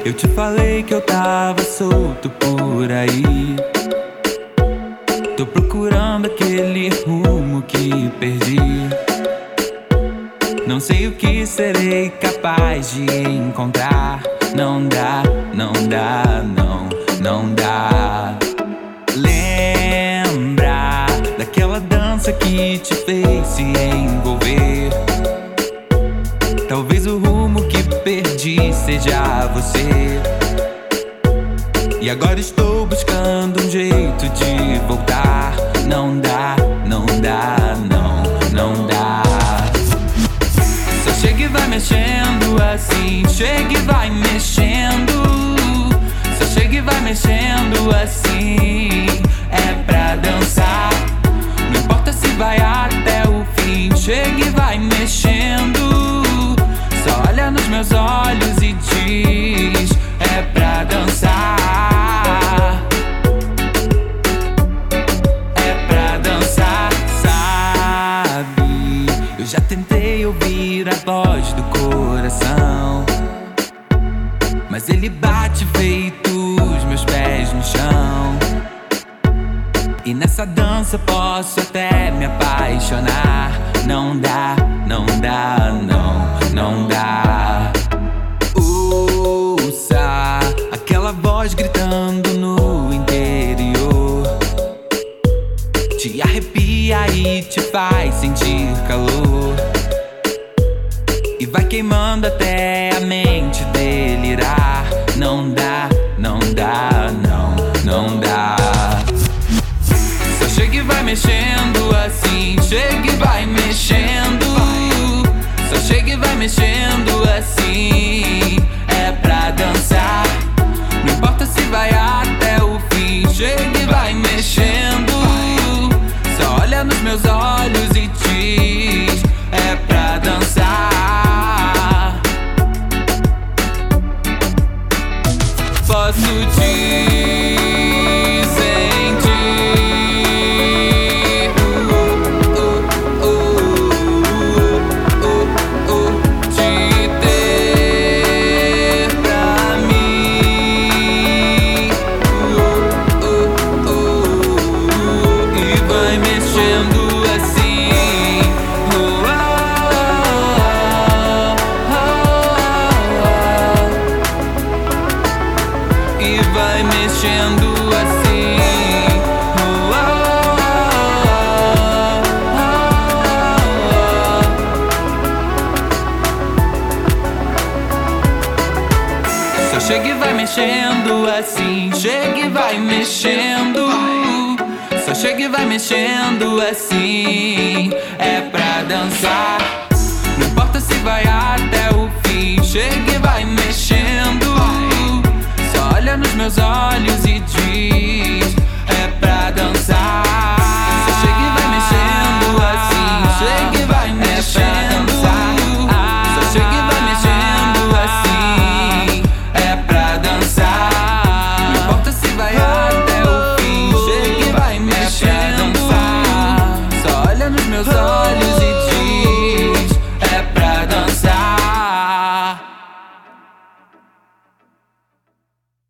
Eu te falei que eu tava solto por aí. Tô procurando aquele rumo que perdi. Não sei o que serei capaz de encontrar. Não dá, não dá, não, não dá. Lembra daquela dança que te fez se envolver? Talvez o rumo que perdi seja você. E agora estou buscando um jeito de voltar. Não dá, não dá, não, não dá. Só chega e vai mexendo assim, chega e vai mexendo. Só chega e vai mexendo assim, é pra dançar. Não importa se vai até o fim, chega e vai mexendo. Só olha nos meus olhos e diz, é pra dançar. É pra dançar, sabe? Eu já tentei ouvir a voz do coração, mas ele bate feito os meus pés no chão. E nessa dança posso até me apaixonar. Não dá, não dá, não, não dá. Ouça aquela voz gritando no interior. Te arrepia e te faz sentir calor. E vai queimando até a mente delirar. Não dá, não dá, não, não dá. Só chega e vai mexendo assim, chega e vai mexendo. Só chega e vai mexendo assim, é pra dançar. Não importa se vai até o fim, chega e vai mexendo. Só olha nos meus olhos e diz, é pra dançar. Posso te chega e vai mexendo assim, chega e vai mexendo. Só chega e vai mexendo assim, é pra dançar. Não importa se vai até o fim, chega e vai mexendo. Só olha nos meus olhos e diz,